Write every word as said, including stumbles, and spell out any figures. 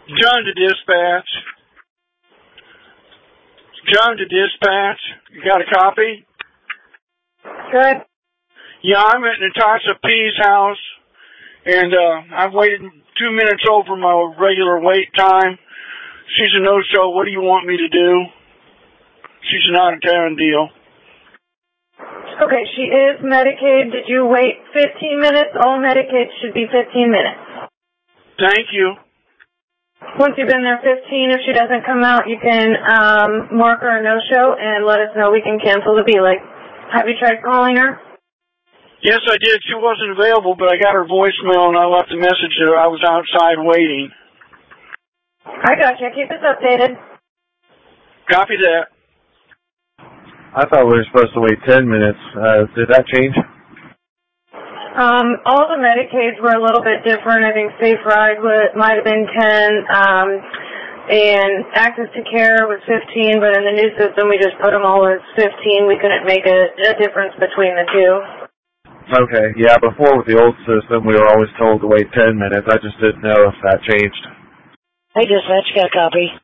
John to dispatch. John to dispatch. You got a copy? Good. Yeah, I'm at Natasha P's house, and uh, I've waited two minutes over my regular wait time. She's a no-show. What do you want me to do? She's an out-of-town deal. Okay, she is Medicaid. Did you wait fifteen minutes? All Medicaid should be fifteen minutes. Thank you. Once you've been there fifteen, if she doesn't come out, you can um, mark her a no-show and let us know. We can cancel the B-Leg. Have you tried calling her? Yes, I did. She wasn't available, but I got her voicemail, and I left a message that I was outside waiting. I got you. Keep us updated. Copy that. I thought we were supposed to wait ten minutes. Uh, did that change? Um, all the Medicaids were a little bit different. I think Safe Ride was, might have been ten, um, and Access to Care was fifteen, but in the new system we just put them all as fifteen. We couldn't make a, a difference between the two. Okay, yeah, before with the old system we were always told to wait ten minutes. I just didn't know if that changed. Hey, dispatch, got a copy.